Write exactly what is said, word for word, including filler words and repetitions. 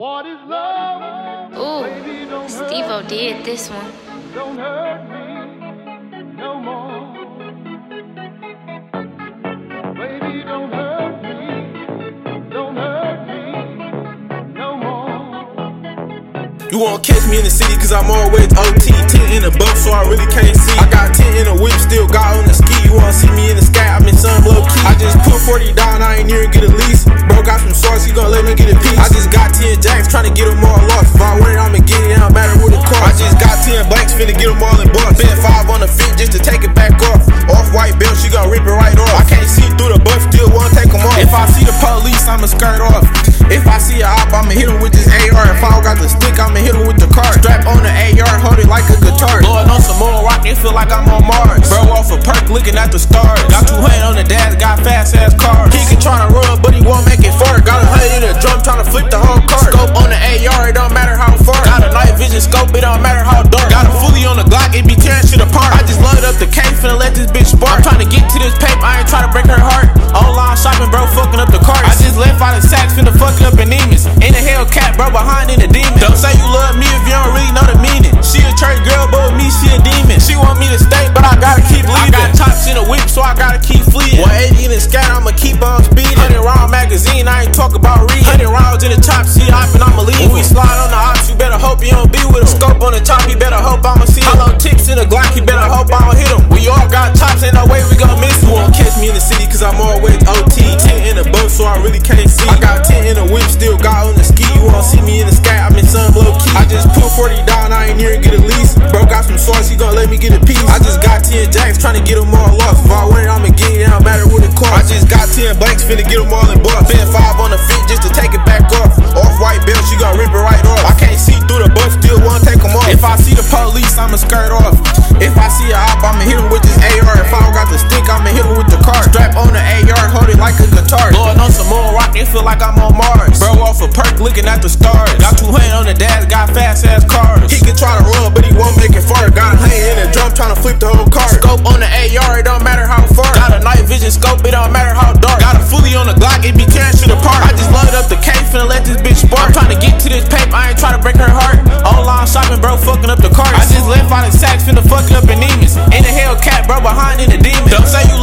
What is love? Ooh, Steve-O did this one. Don't hurt me no more. Baby, don't hurt me. Don't hurt me no more. You won't catch me in the city cause I'm always O T. ten in the boat so I really can't see. I got ten in the whip, still got on the ski. You wanna see me in the sky, I'm in some low key. I just put forty down, I ain't near get a lease. Bro got some sauce, he gon' let me get a piece. I just got ten jacks, tryna get them all lost. If I win it, I'ma get it, it don't matter what it costs. I just got ten blanks, finna get them all in bucks. Spent five on the fit just to take it back off. Off-white belt, she gon' rip it right off. I can't see through the buff, still wanna take them off. If I see the police, I'ma skirt off. If I see a op, I'ma hit him with this A R. If I don't got the stick, I'ma hit him with the car. Strap on the A R, hold it like a guitar. Lord, on some more rock, it feel like I'm on Mars. Bro off a perk, looking at the stars. Got two hundred on the dash, got fast ass cars. He can tryna run, but he won't make it far. Got a hundred in the drum, tryna flip the whole car. Scope on the A R, it don't matter how far. Got a night vision scope, it don't matter how dark. Got a fully on the Glock, it be tearing shit apart. I just loaded up the case, finna let this bitch spark. I'm tryna get to this paper, I ain't tryna break her heart. Online shopping, bro, fucking up the cart. I just left out of sacks, finna fuck it up in Nemus. In the Hellcat, bro, behind in the demon. Don't say you love me if you don't really know the meaning. She a church girl, but with me, she a demon. She want me to stay, but I gotta keep leaving. I got chops in the whip, so I gotta keep fleeing. one eighty in the scat, I'ma keep on speeding. one hundred round magazine, I ain't talk about reading. one hundred rounds in the chop, see hopping, I'ma leave. When we slide on the ops, you better hope you don't be with him. Scope on the top, you better hope I'ma see him. Hollow ticks in the Glock, you better hope I don't hit him. We all got chops, ain't no way we gon' miss him. You won't catch me in the city, cause I'm always O T. ten in the boat, so I really can't see. I got ten in the whip, still got on the ski. You won't see me in the sky, I'm in some low key. I just put forty down, I ain't near get a lease. Bro got some sauce, he gon' let me get a piece. I just got ten jacks, tryna get them all lost. If I win it, I'ma get it, it don't matter what it costs. I just got ten blanks, finna get them all in bucks. Spent five on the fit just to take it back off. Off-white belt, she gon' rip it right off. I can't see through the buff, still wanna take them off. If I see the police, I'ma skirt off. If I see a op, I'ma hit him with this A R. If I don't got the stick, I'ma hit him with the car. Strap on the A R, hold it like a guitar. Lord, on some more rock, it feel like I'm on Mars. Bro off a perk, looking at the stars. Got two hundred on the dash, got fast ass cars. He can try to run, but he won't make it far. Got a hundred in the drum, tryna flip the whole car. Scope on the A R, it don't matter how far. Got a night vision scope, it don't matter how dark. Got a fully on the Glock, it be tearing shit apart. I just loaded up the case, finna let this bitch spark. I'm tryna get to this paper, I ain't tryna break her heart. Online shopping, bro, fucking up the cart. I just left out of sacks, finna fuck it up in Nemus. In the Hellcat, bro, behind in the demon. Don't say you